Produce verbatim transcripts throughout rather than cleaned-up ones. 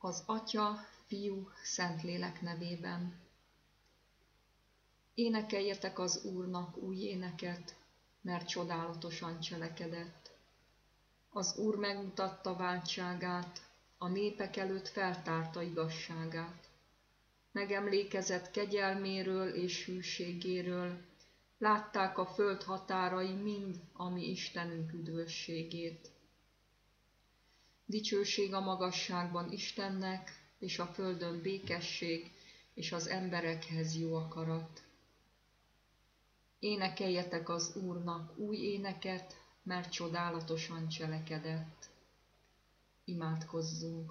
Az Atya, Fiú, Szentlélek nevében. Énekeljetek az Úrnak új éneket, mert csodálatosan cselekedett. Az Úr megmutatta váltságát, a népek előtt feltárta igazságát. Megemlékezett kegyelméről és hűségéről, látták a föld határai mind a mi Istenünk üdvösségét. Dicsőség a magasságban Istennek, és a földön békesség, és az emberekhez jó akarat. Énekeljetek az Úrnak új éneket, mert csodálatosan cselekedett. Imádkozzunk!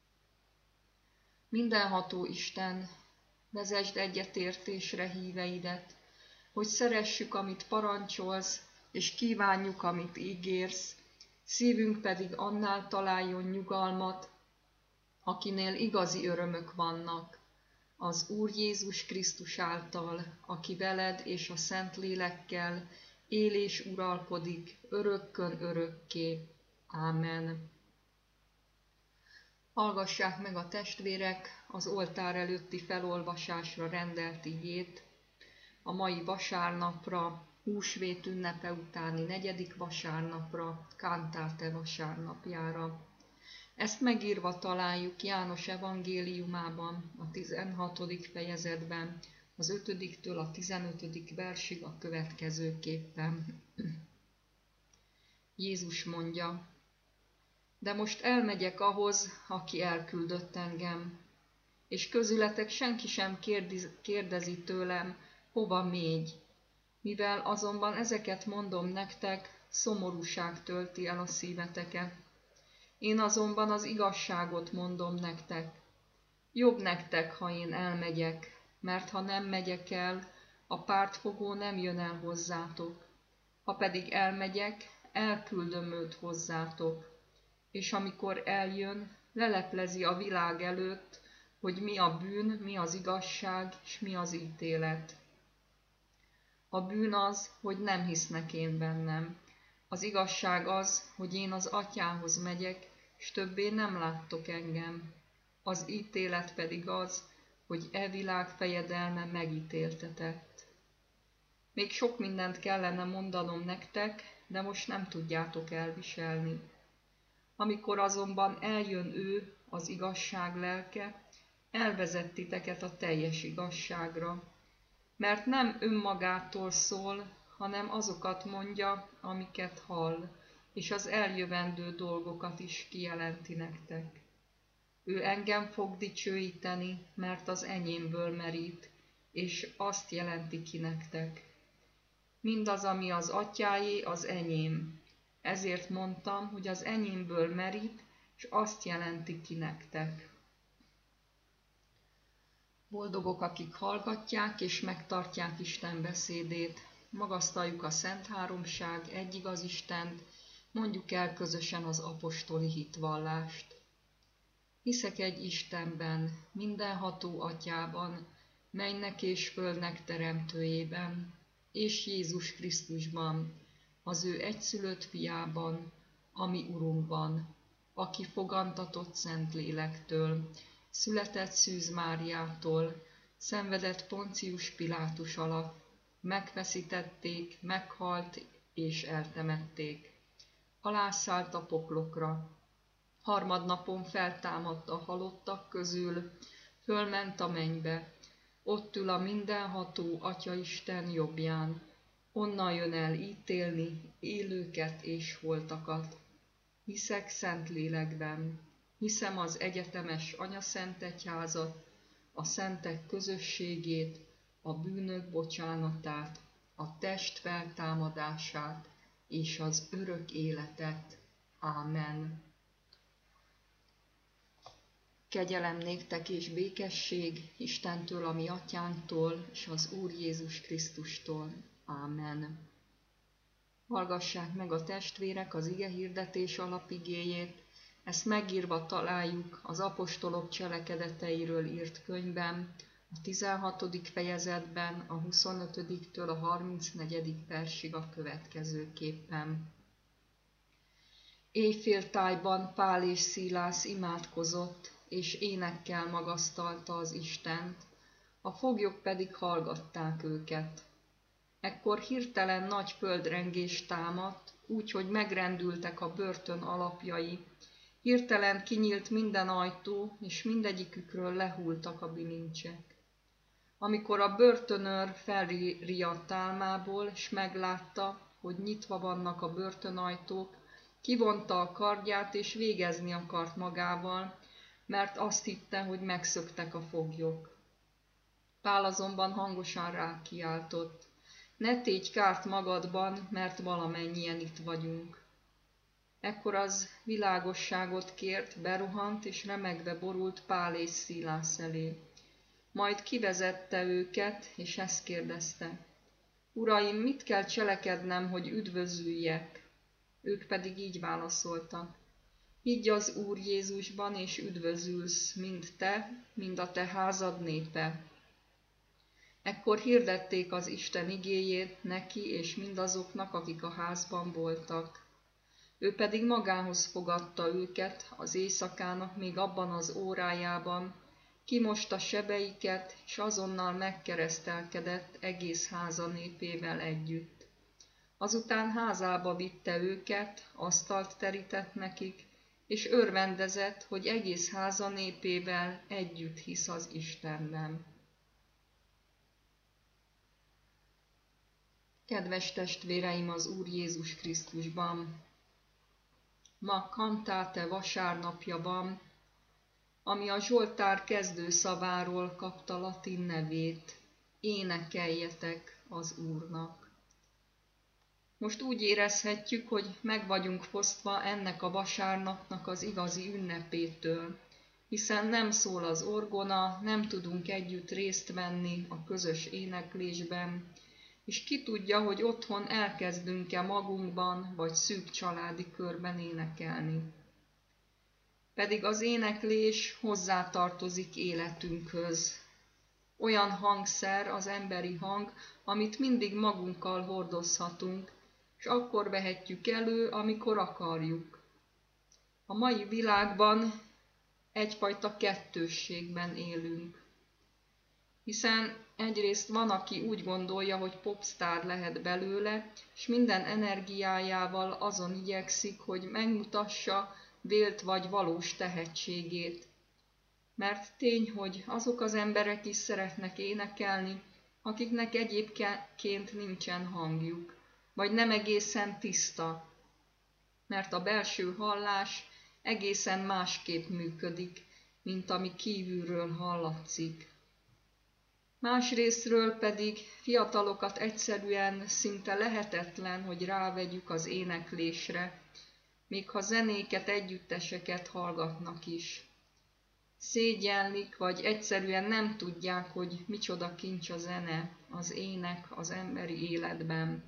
Mindenható Isten, vezesd egyetértésre híveidet, hogy szeressük, amit parancsolsz, és kívánjuk, amit ígérsz, szívünk pedig annál találjon nyugalmat, akinél igazi örömök vannak, az Úr Jézus Krisztus által, aki veled és a Szentlélekkel él és uralkodik örökkön örökké. Ámen. Hallgassák meg a testvérek az oltár előtti felolvasásra rendelt igét, a mai vasárnapra, húsvét ünnepe utáni negyedik vasárnapra, Kántáte vasárnapjára. Ezt megírva találjuk János evangéliumában, a tizenhatodik fejezetben, az ötödiktől a tizenötödik versig a következőképpen. Jézus mondja: de most elmegyek ahhoz, aki elküldött engem, és közületek senki sem kérdezi tőlem, hova mégy. Mivel azonban ezeket mondom nektek, szomorúság tölti el a szíveteket. Én azonban az igazságot mondom nektek. Jobb nektek, ha én elmegyek, mert ha nem megyek el, a pártfogó nem jön el hozzátok. Ha pedig elmegyek, elküldöm őt hozzátok. És amikor eljön, leleplezi a világ előtt, hogy mi a bűn, mi az igazság, és mi az ítélet. A bűn az, hogy nem hisznek én bennem. Az igazság az, hogy én az Atyához megyek, és többé nem láttok engem. Az ítélet pedig az, hogy e világ fejedelme megítéltetett. Még sok mindent kellene mondanom nektek, de most nem tudjátok elviselni. Amikor azonban eljön ő, az igazság lelke, elvezet titeket a teljes igazságra, mert nem önmagától szól, hanem azokat mondja, amiket hall, és az eljövendő dolgokat is kijelenti nektek. Ő engem fog dicsőíteni, mert az enyémből merít, és azt jelenti ki nektek. Mindaz, ami az Atyáé, az enyém. Ezért mondtam, hogy az enyémből merít, és azt jelenti ki nektek. Boldogok, akik hallgatják és megtartják Isten beszédét. Magasztaljuk a Szent Háromság, egy igaz Istent, mondjuk el közösen az apostoli hitvallást. Hiszek egy Istenben, mindenható Atyában, mennek és földnek teremtőjében, és Jézus Krisztusban, az ő egyszülött fiában, ami Urunkban, aki fogantatott Szentlélektől, született Szűz Máriától, szenvedett Poncius Pilátus alatt, megfeszítették, meghalt és eltemették. Alászállt a poklokra, harmadnapon feltámadt a halottak közül, fölment a mennybe, ott ül a mindenható Atyaisten jobbján, onnan jön el ítélni élőket és holtakat. Hiszek Szentlélekben, hiszem az egyetemes anyaszentegyházat, a szentek közösségét, a bűnök bocsánatát, a test feltámadását és az örök életet. Ámen. Kegyelem néktek és békesség Istentől, a mi Atyánktól, és az Úr Jézus Krisztustól. Ámen. Hallgassák meg a testvérek az igehirdetés alapigéjét, ezt megírva találjuk az apostolok cselekedeteiről írt könyvben, a tizenhatodik fejezetben, a huszonötödiktől a harmincnegyedik versig a következőképpen. Éjféltájban Pál és Szilász imádkozott, és énekkel magasztalta az Istent, a foglyok pedig hallgatták őket. Ekkor hirtelen nagy földrengés támadt, úgy, hogy megrendültek a börtön alapjai. Hirtelen kinyílt minden ajtó, és mindegyikükről lehultak a bilincsek. Amikor a börtönőr felriadt álmából, és meglátta, hogy nyitva vannak a börtönajtók, kivonta a kardját, és végezni akart magával, mert azt hitte, hogy megszöktek a foglyok. Pál azonban hangosan rákiáltott: ne tégy kárt magadban, mert valamennyien itt vagyunk. Ekkor az világosságot kért, berohant, és remegve borult Pál és Szilász elé. Majd kivezette őket, és ezt kérdezte: Uraim, mit kell cselekednem, hogy üdvözüljek? Ők pedig így válaszoltak: higgy az Úr Jézusban, és üdvözülsz, mind te, mind a te házad népe. Ekkor hirdették az Isten igéjét neki és mindazoknak, akik a házban voltak. Ő pedig magához fogadta őket az éjszakának még abban az órájában, kimosta sebeiket, és azonnal megkeresztelkedett egész háza népével együtt. Azután házába vitte őket, asztalt terített nekik, és örvendezett, hogy egész háza népével együtt hisz az Istenben. Kedves testvéreim az Úr Jézus Krisztusban! Ma kantáte vasárnapja van, ami a Zsoltár kezdőszaváról kapta latin nevét: énekeljetek az Úrnak. Most úgy érezhetjük, hogy meg vagyunk fosztva ennek a vasárnapnak az igazi ünnepétől, hiszen nem szól az orgona, nem tudunk együtt részt venni a közös éneklésben, és ki tudja, hogy otthon elkezdünk-e magunkban vagy szűk családi körben énekelni. Pedig az éneklés hozzátartozik életünkhöz. Olyan hangszer az emberi hang, amit mindig magunkkal hordozhatunk, és akkor vehetjük elő, amikor akarjuk. A mai világban egyfajta kettősségben élünk. Hiszen egyrészt van, aki úgy gondolja, hogy popstar lehet belőle, és minden energiájával azon igyekszik, hogy megmutassa vélt vagy valós tehetségét. Mert tény, hogy azok az emberek is szeretnek énekelni, akiknek egyébként nincsen hangjuk, vagy nem egészen tiszta, mert a belső hallás egészen másképp működik, mint ami kívülről hallatszik. Másrészről pedig fiatalokat egyszerűen szinte lehetetlen, hogy rávegyük az éneklésre, még ha zenéket, együtteseket hallgatnak is. Szégyellik, vagy egyszerűen nem tudják, hogy micsoda kincs a zene, az ének az emberi életben.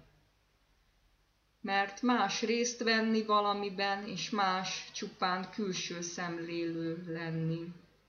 Mert más részt venni valamiben, és más csupán külső szemlélő lenni.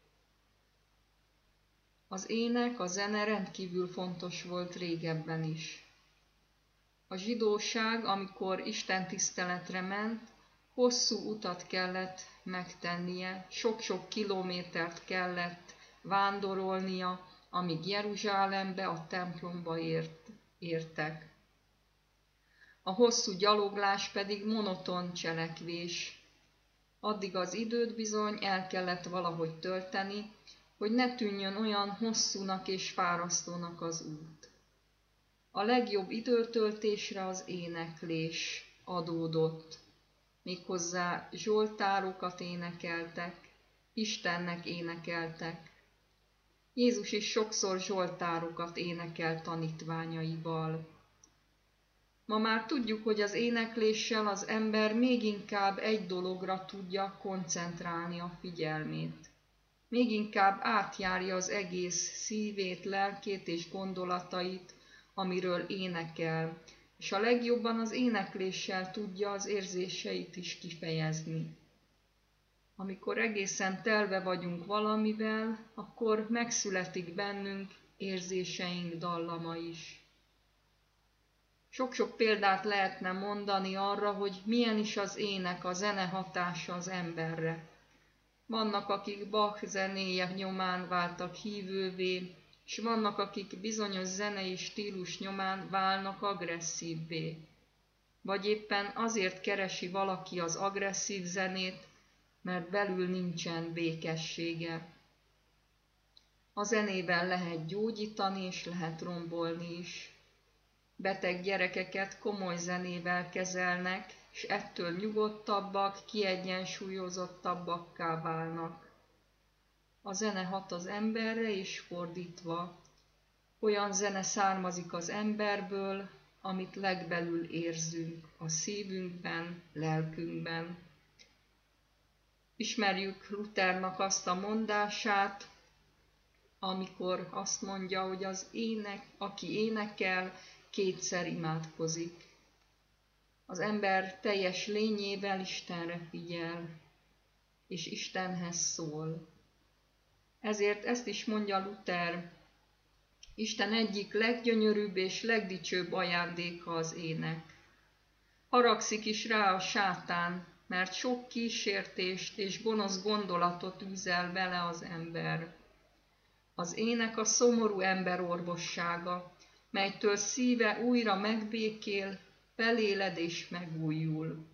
Az ének, a zene rendkívül fontos volt régebben is. A zsidóság, amikor istentiszteletre ment, hosszú utat kellett megtennie, sok-sok kilométert kellett vándorolnia, amíg Jeruzsálembe, a templomba ért, értek. A hosszú gyaloglás pedig monoton cselekvés. Addig az időt bizony el kellett valahogy tölteni, hogy ne tűnjön olyan hosszúnak és fárasztónak az út. A legjobb időtöltésre az éneklés adódott. Méghozzá zsoltárokat énekeltek, Istennek énekeltek. Jézus is sokszor zsoltárokat énekel tanítványaival. Ma már tudjuk, hogy az énekléssel az ember még inkább egy dologra tudja koncentrálni a figyelmét. Még inkább átjárja az egész szívét, lelkét és gondolatait, amiről énekel, és a legjobban az énekléssel tudja az érzéseit is kifejezni. Amikor egészen telve vagyunk valamivel, akkor megszületik bennünk érzéseink dallama is. Sok-sok példát lehetne mondani arra, hogy milyen is az ének, a zene hatása az emberre. Vannak, akik Bach zenéje nyomán váltak hívővé, és vannak, akik bizonyos zenei stílus nyomán válnak agresszívvé. Vagy éppen azért keresi valaki az agresszív zenét, mert belül nincsen békessége. A zenével lehet gyógyítani, és lehet rombolni is. Beteg gyerekeket komoly zenével kezelnek, és ettől nyugodtabbak, kiegyensúlyozottabbakká válnak. A zene hat az emberre, és fordítva. Olyan zene származik az emberből, amit legbelül érzünk, a szívünkben, lelkünkben. Ismerjük Luthernak azt a mondását, amikor azt mondja, hogy az ének, aki énekel, kétszer imádkozik. Az ember teljes lényével Istenre figyel, és Istenhez szól. Ezért ezt is mondja Luther, Isten egyik leggyönyörűbb és legdicsőbb ajándéka az ének. Haragszik is rá a sátán, mert sok kísértést és gonosz gondolatot üzel vele az ember. Az ének a szomorú ember orvossága, melytől szíve újra megbékél, feléled és megújul.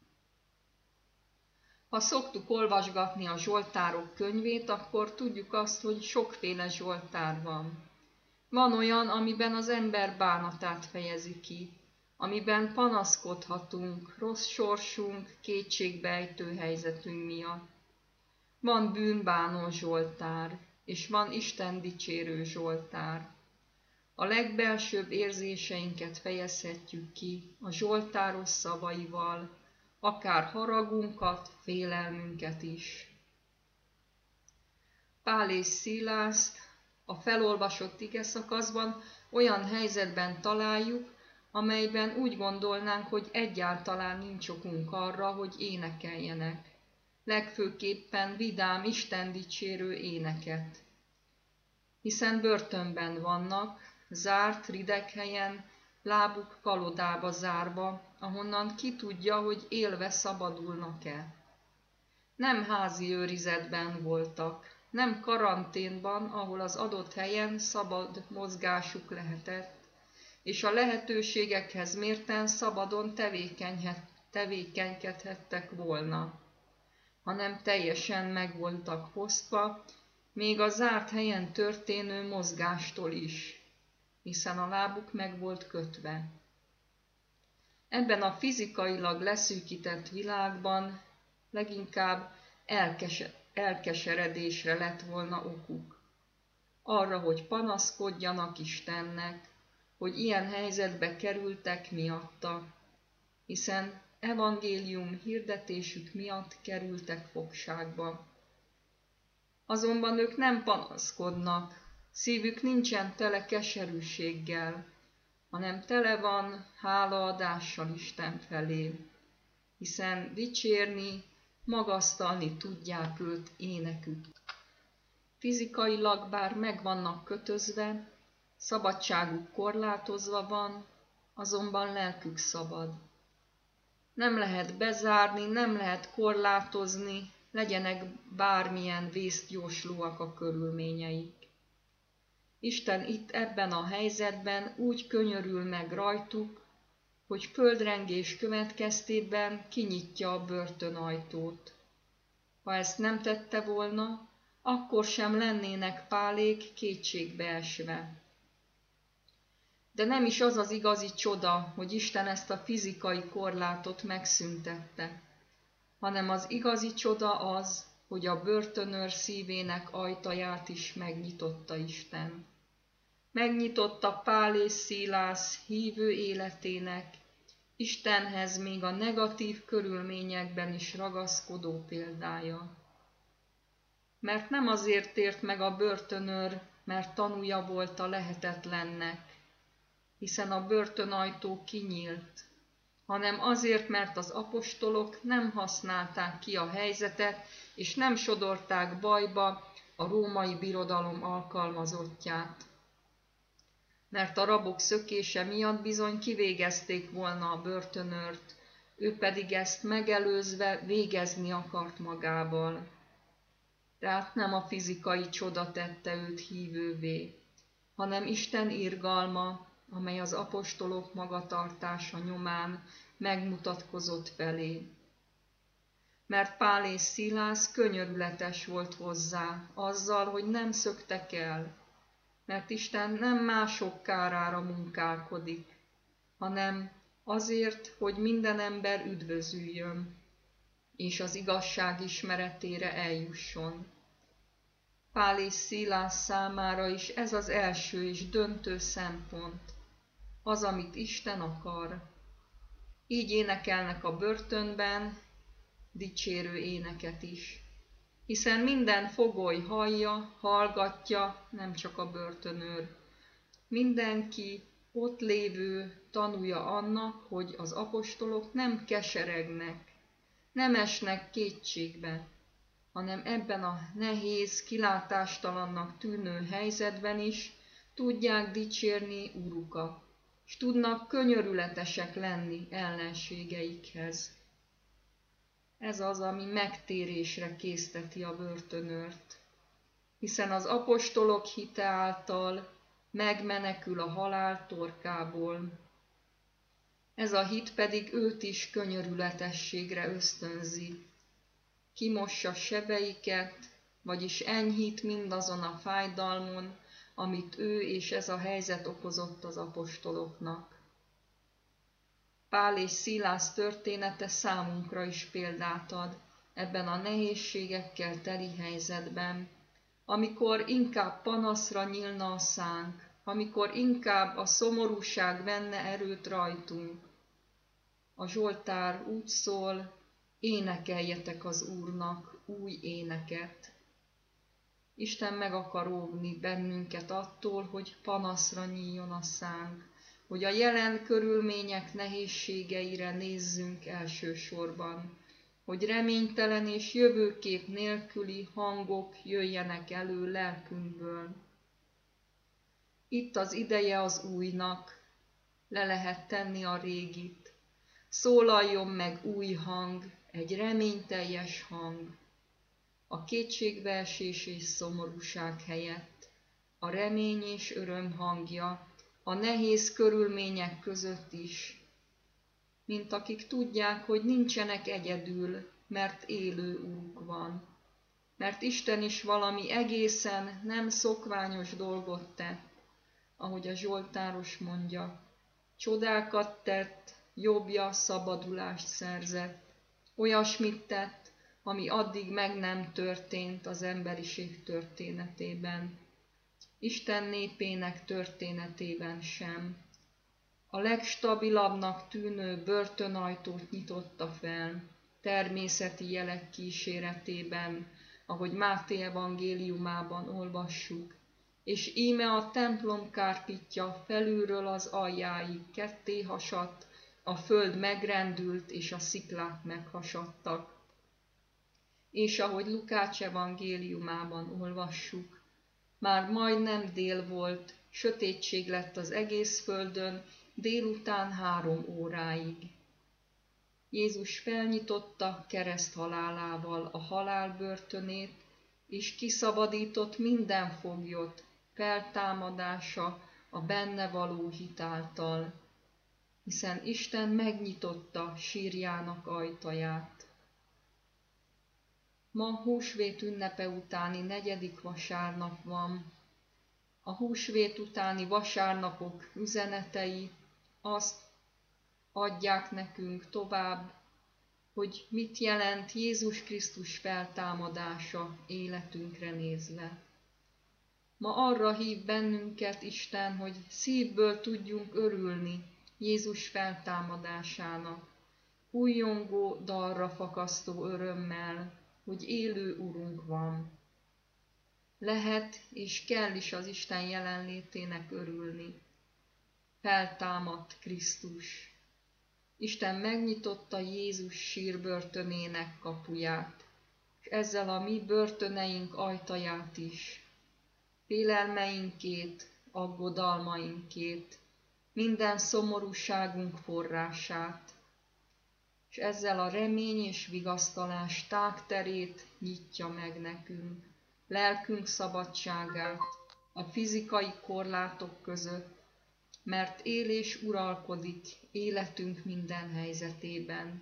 Ha szoktuk olvasgatni a zsoltárok könyvét, akkor tudjuk azt, hogy sokféle zsoltár van. Van olyan, amiben az ember bánatát fejezi ki, amiben panaszkodhatunk rossz sorsunk, kétségbejtő helyzetünk miatt. Van bűnbánó zsoltár, és van Isten dicsérő zsoltár. A legbelsőbb érzéseinket fejezhetjük ki a zsoltáros szavaival, akár haragunkat, félelmünket is. Pál és Szilászt a felolvasott igeszakaszban olyan helyzetben találjuk, amelyben úgy gondolnánk, hogy egyáltalán nincs okunk arra, hogy énekeljenek. Legfőképpen vidám, istendicsérő éneket. Hiszen börtönben vannak, zárt, rideg helyen, lábuk kalodába zárva, ahonnan ki tudja, hogy élve szabadulnak-e. Nem házi őrizetben voltak, nem karanténban, ahol az adott helyen szabad mozgásuk lehetett, és a lehetőségekhez mérten szabadon tevékenykedhettek volna, hanem teljesen meg voltak fosztva, még a zárt helyen történő mozgástól is, hiszen a lábuk meg volt kötve. Ebben a fizikailag leszűkített világban leginkább elkese- elkeseredésre lett volna okuk. Arra, hogy panaszkodjanak Istennek, hogy ilyen helyzetbe kerültek miatta, hiszen evangélium hirdetésük miatt kerültek fogságba. Azonban ők nem panaszkodnak, szívük nincsen tele keserűséggel, hanem tele van hálaadással Isten felé, hiszen dicsérni, magasztalni tudják őt énekük. Fizikailag bár meg vannak kötözve, szabadságuk korlátozva van, azonban lelkük szabad. Nem lehet bezárni, nem lehet korlátozni, legyenek bármilyen vészjóslóak a körülményeik. Isten itt ebben a helyzetben úgy könyörül meg rajtuk, hogy földrengés következtében kinyitja a börtönajtót. Ha ezt nem tette volna, akkor sem lennének Pálék kétségbeesve. De nem is az az igazi csoda, hogy Isten ezt a fizikai korlátot megszüntette, hanem az igazi csoda az, hogy a börtönőr szívének ajtaját is megnyitotta Isten. Megnyitotta Pál és Szilász hívő életének, Istenhez még a negatív körülményekben is ragaszkodó példája. Mert nem azért tért meg a börtönőr, mert tanúja volt a lehetetlennek, hiszen a börtönajtó kinyílt, hanem azért, mert az apostolok nem használták ki a helyzetet, és nem sodorták bajba a római birodalom alkalmazottját. mert a rabok szökése miatt bizony kivégezték volna a börtönőrt, ő pedig ezt megelőzve végezni akart magával. Tehát nem a fizikai csoda tette őt hívővé, hanem Isten irgalma, amely az apostolok magatartása nyomán megmutatkozott felé. Mert Pál és Szilász könyörületes volt hozzá, azzal, hogy nem szöktek el, mert Isten nem mások kárára munkálkodik, hanem azért, hogy minden ember üdvözüljön, és az igazság ismeretére eljusson. Pál és Szilász számára is ez az első és döntő szempont, az, amit Isten akar. Így énekelnek a börtönben dicsérő éneket is, hiszen minden fogoly hallja, hallgatja, nem csak a börtönőr. Mindenki ott lévő tanúja annak, hogy az apostolok nem keseregnek, nem esnek kétségbe, hanem ebben a nehéz, kilátástalannak tűnő helyzetben is tudják dicsérni Urukat, és tudnak könyörületesek lenni ellenségeikhez. Ez az, ami megtérésre készteti a börtönőrt, hiszen az apostolok hite által megmenekül a halál torkából. Ez a hit pedig őt is könyörületességre ösztönzi. Kimossa sebeiket, vagyis enyhít mindazon a fájdalmon, amit ő és ez a helyzet okozott az apostoloknak. Pál és Szilász története számunkra is példát ad ebben a nehézségekkel teli helyzetben, amikor inkább panaszra nyílna a szánk, amikor inkább a szomorúság venne erőt rajtunk. A Zsoltár úgy szól, énekeljetek az Úrnak új éneket. Isten meg akar óvni bennünket attól, hogy panaszra nyíljon a szánk, hogy a jelen körülmények nehézségeire nézzünk elsősorban, hogy reménytelen és jövőkép nélküli hangok jöjjenek elő lelkünkből. Itt az ideje az újnak, le lehet tenni a régit, szólaljon meg új hang, egy reményteljes hang, a kétségbeesés és szomorúság helyett, a remény és öröm hangja, a nehéz körülmények között is, mint akik tudják, hogy nincsenek egyedül, mert élő Uruk van, mert Isten is valami egészen nem szokványos dolgot tett, ahogy a Zsoltáros mondja, csodákat tett, jobbja szabadulást szerzett, olyasmit tett, ami addig meg nem történt az emberiség történetében, Isten népének történetében sem. A legstabilabbnak tűnő börtönajtót nyitotta fel, természeti jelek kíséretében, ahogy Máté evangéliumában olvassuk, és íme a templom kárpitja felülről az aljáig ketté hasadt, a föld megrendült, és a sziklák meghasadtak. És ahogy Lukács evangéliumában olvassuk, már majdnem dél volt, sötétség lett az egész földön, délután három óráig. Jézus felnyitotta kereszt halálával a halál börtönét, és kiszabadított minden foglyot, feltámadása a benne való hit által, hiszen Isten megnyitotta sírjának ajtaját. Ma húsvét ünnepe utáni negyedik vasárnap van. A húsvét utáni vasárnapok üzenetei azt adják nekünk tovább, hogy mit jelent Jézus Krisztus feltámadása életünkre nézve. Ma arra hív bennünket Isten, hogy szívből tudjunk örülni Jézus feltámadásának, újjongó, dalra fakasztó örömmel, hogy élő Urunk van. Lehet és kell is az Isten jelenlétének örülni. Feltámadt Krisztus. Isten megnyitotta Jézus sírbörtönének kapuját, és ezzel a mi börtöneink ajtaját is. Félelmeinkét, aggodalmainkét, minden szomorúságunk forrását, és ezzel a remény és vigasztalás tágterét nyitja meg nekünk, lelkünk szabadságát a fizikai korlátok között, mert él és uralkodik életünk minden helyzetében.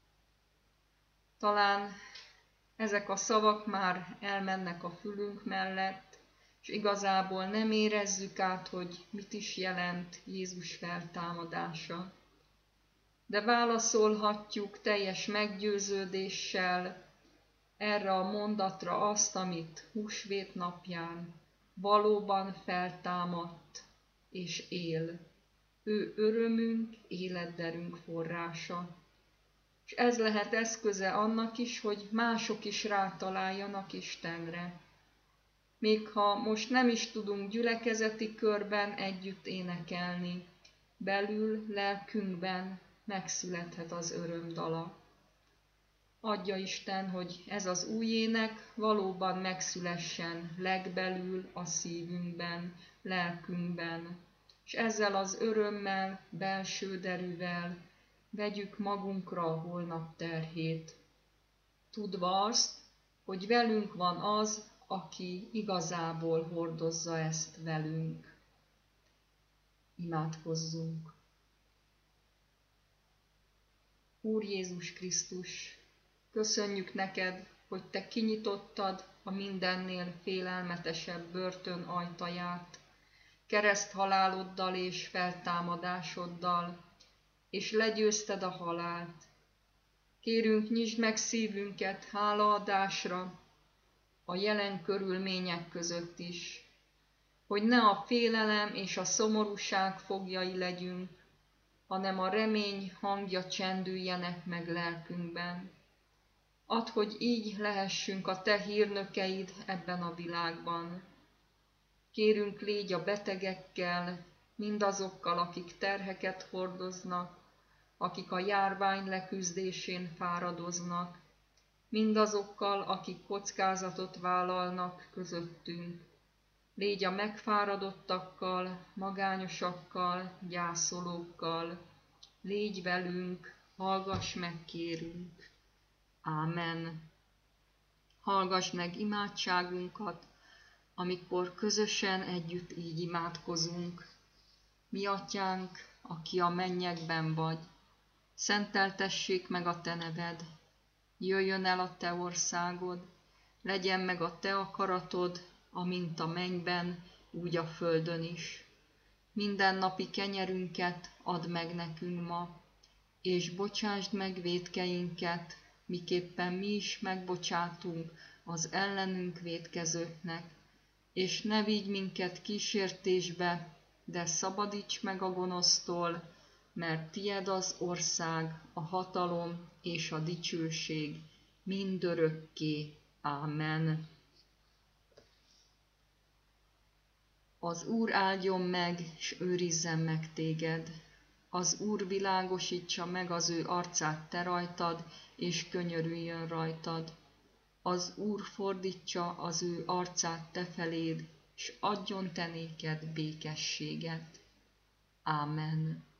Talán ezek a szavak már elmennek a fülünk mellett, és igazából nem érezzük át, hogy mit is jelent Jézus feltámadása. De válaszolhatjuk teljes meggyőződéssel erre a mondatra azt, amit húsvét napján valóban feltámadt és él. Ő örömünk, életerünk forrása. És ez lehet eszköze annak is, hogy mások is rátaláljanak Istenre. Még ha most nem is tudunk gyülekezeti körben együtt énekelni, belül, lelkünkben megszülethet az örömdala. Adja Isten, hogy ez az új ének valóban megszülessen legbelül a szívünkben, lelkünkben, és ezzel az örömmel, belső derűvel vegyük magunkra a holnap terhét, tudva azt, hogy velünk van az, aki igazából hordozza ezt velünk. Imádkozzunk! Úr Jézus Krisztus, köszönjük neked, hogy te kinyitottad a mindennél félelmetesebb börtön ajtaját, kereszthaláloddal és feltámadásoddal, és legyőzted a halált. Kérünk, nyisd meg szívünket hálaadásra a jelen körülmények között is, hogy ne a félelem és a szomorúság foglyai legyünk, hanem a remény hangja csendüljenek meg lelkünkben. Add, hogy így lehessünk a te hírnökeid ebben a világban. Kérünk, légy a betegekkel, mindazokkal, akik terheket hordoznak, akik a járvány leküzdésén fáradoznak, mindazokkal, akik kockázatot vállalnak közöttünk. Légy a megfáradottakkal, magányosakkal, gyászolókkal, légy velünk, hallgass meg, kérünk. Ámen. Hallgass meg imádságunkat, amikor közösen együtt így imádkozunk. Mi atyánk, aki a mennyekben vagy, szenteltessék meg a te neved, jöjjön el a te országod, legyen meg a te akaratod, amint a mennyben, úgy a földön is. Mindennapi kenyerünket add meg nekünk ma, és bocsásd meg vétkeinket, miképpen mi is megbocsátunk az ellenünk vétkezőknek, és ne vigy minket kísértésbe, de szabadíts meg a gonosztól, mert tied az ország, a hatalom és a dicsőség mindörökké. Ámen. Az Úr áldjon meg, s őrizzen meg téged. Az Úr világosítsa meg az ő arcát te rajtad, és könyörüljön rajtad. Az Úr fordítsa az ő arcát te feléd, s adjon te néked békességet. Ámen.